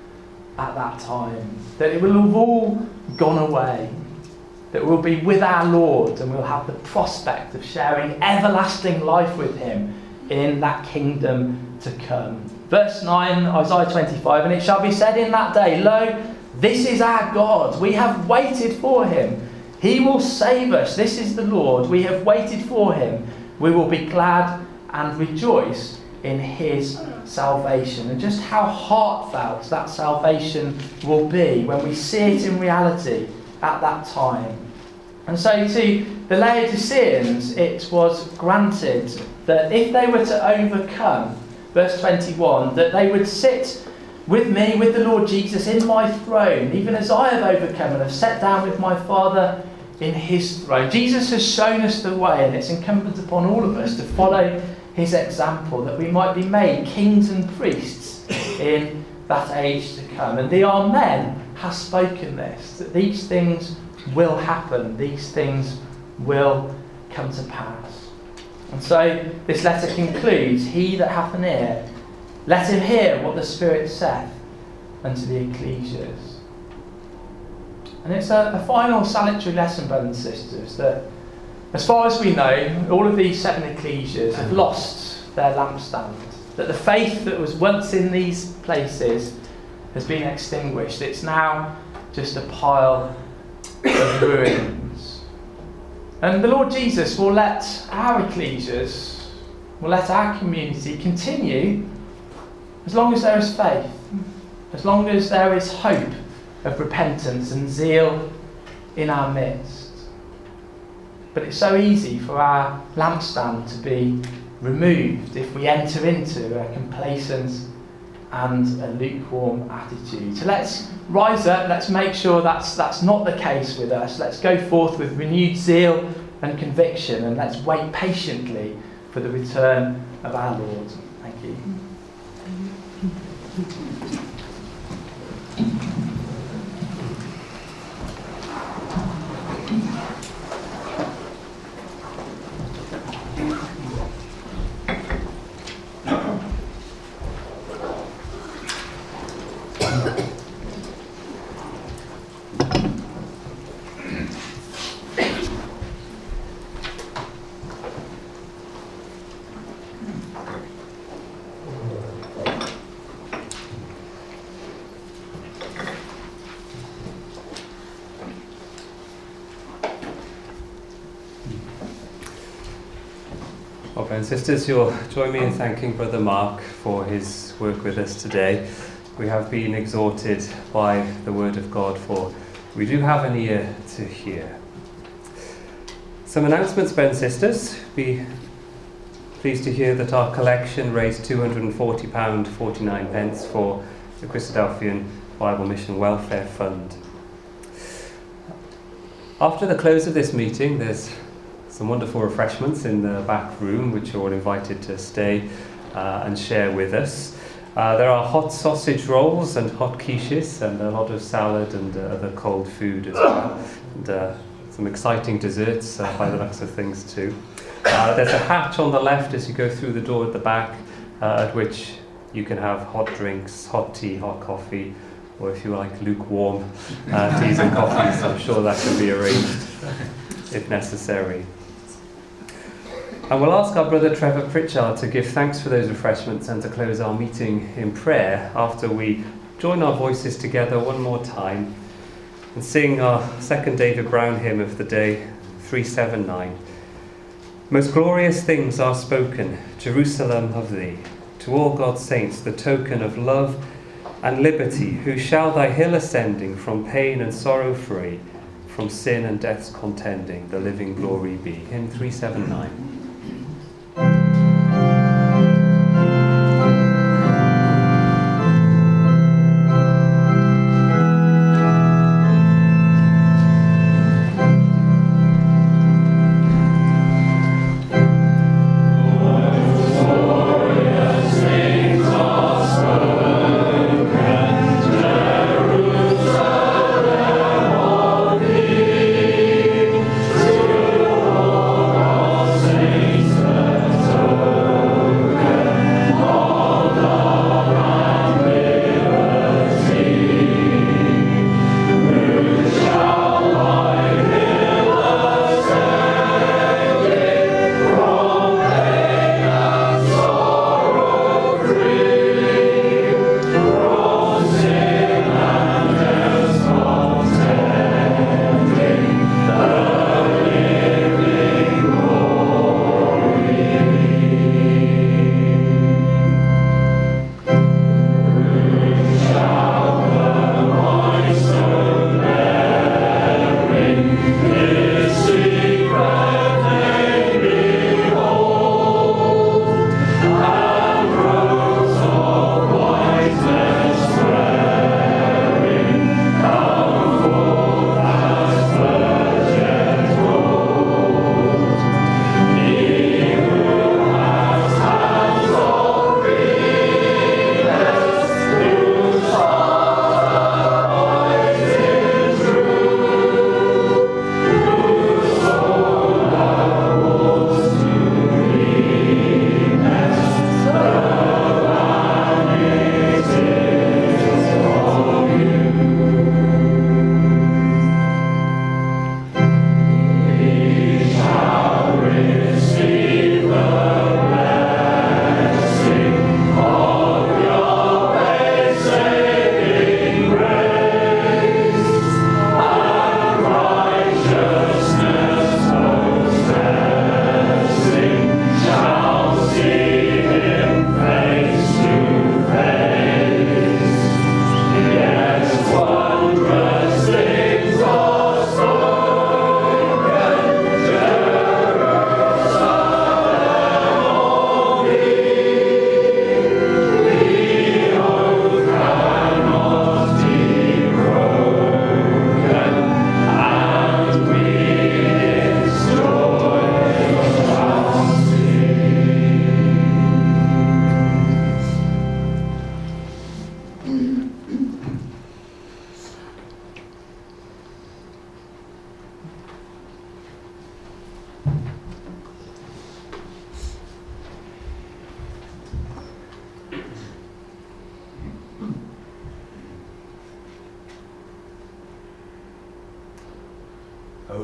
at that time, that it will have all gone away, that we'll be with our Lord and we'll have the prospect of sharing everlasting life with him in that kingdom to come. Verse nine, Isaiah twenty-five, and it shall be said in that day, lo, this is our God, we have waited for him. He will save us. This is the Lord, we have waited for him. We will be glad and rejoice in his salvation. And just how heartfelt that salvation will be when we see it in reality at that time. And so to the Laodiceans it was granted that if they were to overcome, verse twenty-one, that they would sit with me, with the Lord Jesus, in my throne, even as I have overcome and have sat down with my Father in his throne. Jesus has shown us the way, and it's incumbent upon all of us to follow his example, that we might be made kings and priests in that age to come. And the Amen has spoken this, that these things will happen, these things will come to pass. And so this letter concludes, he that hath an ear, let him hear what the Spirit saith unto the ecclesias. And it's a, a final salutary lesson, brothers and sisters, that as far as we know, all of these seven ecclesias have lost their lampstand, that the faith that was once in these places has been extinguished. It's now just a pile of ruins. And the Lord Jesus will let our ecclesias, will let our community continue as long as there is faith, as long as there is hope of repentance and zeal in our midst. But it's so easy for our lampstand to be removed if we enter into a complacent and a lukewarm attitude. So let's rise up, let's make sure that's that's not the case with us. Let's go forth with renewed zeal and conviction, and let's wait patiently for the return of our Lord. Thank you. Well, brothers and sisters, you'll join me in thanking Brother Mark for his work with us today. We have been exhorted by the Word of God, for we do have an ear to hear. Some announcements, brothers and sisters. Be pleased to hear that our collection raised two hundred and forty pounds forty-nine for the Christadelphian Bible Mission Welfare Fund. After the close of this meeting, there's some wonderful refreshments in the back room, which you're all invited to stay uh, and share with us. Uh, there are hot sausage rolls and hot quiches and a lot of salad and uh, other cold food as well. And uh, some exciting desserts uh, by the looks of things too. Uh, there's a hatch on the left as you go through the door at the back, uh, at which you can have hot drinks, hot tea, hot coffee, or if you like lukewarm uh, teas and coffees, I'm sure that can be arranged if necessary. And we'll ask our brother Trevor Pritchard to give thanks for those refreshments and to close our meeting in prayer after we join our voices together one more time and sing our second David Brown hymn of the day, three seventy-nine. Most glorious things are spoken, Jerusalem, of thee, to all God's saints the token of love and liberty, who shall thy hill ascending from pain and sorrow free, from sin and death's contending, the living glory be. Hymn three seventy-nine. Say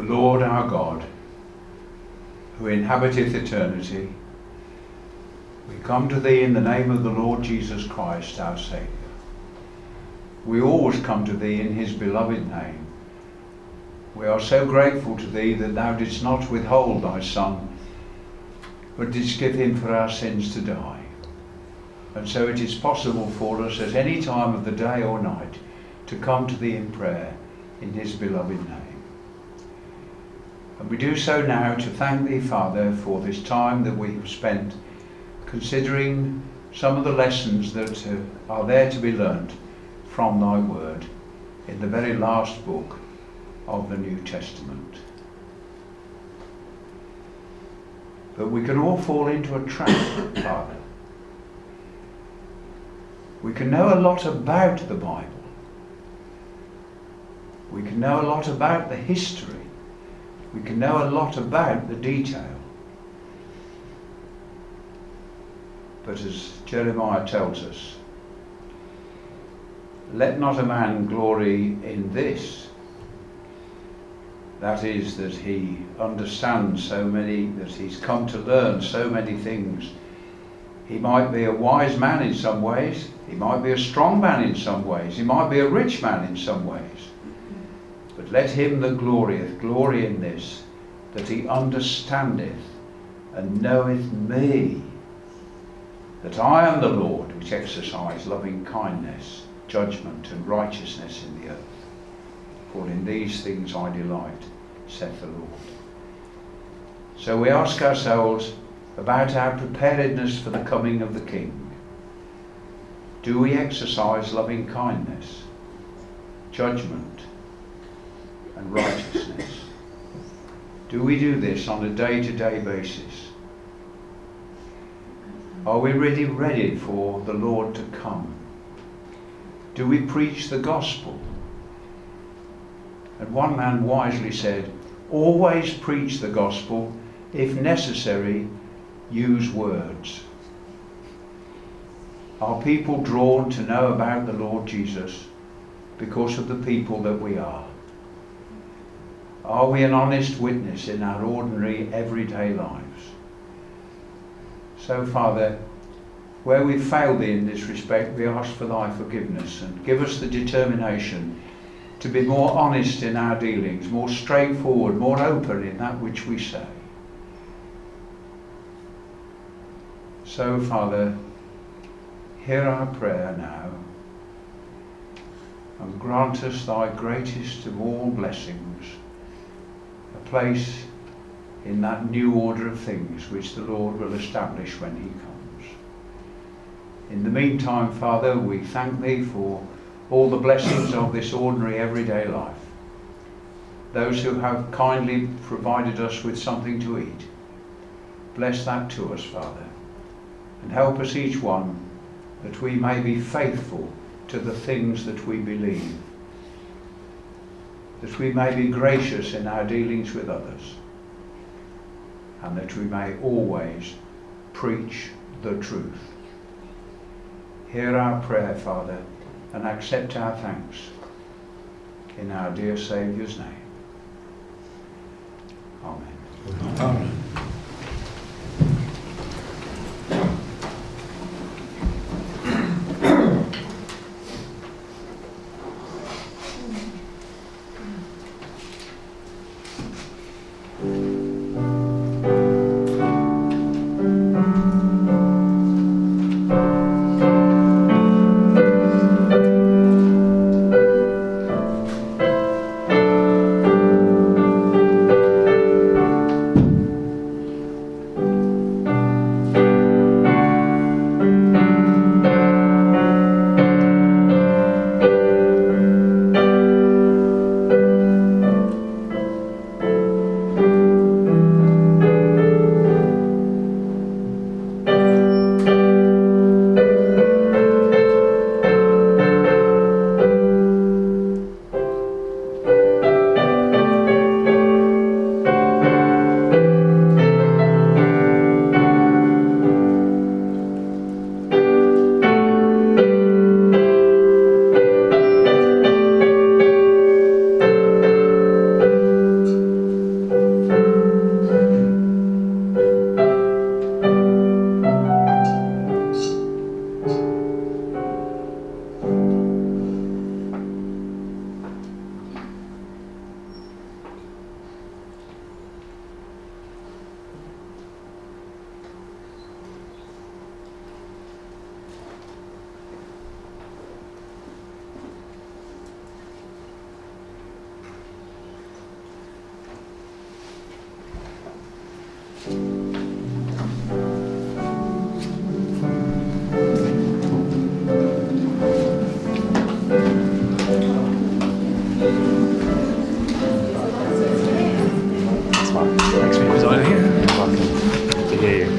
Lord our God, who inhabiteth eternity, we come to thee in the name of the Lord Jesus Christ, our Saviour. We always come to thee in his beloved name. We are so grateful to thee that thou didst not withhold thy Son, but didst give him for our sins to die. And so it is possible for us at any time of the day or night to come to thee in prayer in his beloved name. And we do so now to thank thee, Father, for this time that we have spent considering some of the lessons that uh, are there to be learnt from thy word in the very last book of the New Testament. But we can all fall into a trap, Father. We can know a lot about the Bible. We can know a lot about the history. We can know a lot about the detail. But as Jeremiah tells us, let not a man glory in this, that is, that he understands so many, that he's come to learn so many things. He might be a wise man in some ways, he might be a strong man in some ways, he might be a rich man in some ways. But let him that glorieth glory in this, that he understandeth and knoweth me, that I am the Lord which exercise loving kindness, judgment and righteousness in the earth. For in these things I delight, saith the Lord. So we ask ourselves about our preparedness for the coming of the King. Do we exercise loving kindness, judgment and righteousness? Do we do this on a day-to-day basis? Are we really ready for the Lord to come? Do we preach the gospel? And one man wisely said, always preach the gospel, if necessary, use words. Are people drawn to know about the Lord Jesus because of the people that we are? Are we an honest witness in our ordinary, everyday lives? So, Father, where we've failed thee in this respect, we ask for thy forgiveness, and give us the determination to be more honest in our dealings, more straightforward, more open in that which we say. So, Father, hear our prayer now, and grant us thy greatest of all blessings, a place in that new order of things which the Lord will establish when he comes. In the meantime, Father, we thank thee for all the blessings of this ordinary everyday life. Those who have kindly provided us with something to eat, bless that to us, Father, and help us each one that we may be faithful to the things that we believe, that we may be gracious in our dealings with others, and that we may always preach the truth. Hear our prayer, Father, and accept our thanks in our dear Saviour's name. Amen. Amen. Amen. Is that here? Welcome. Good to hear you.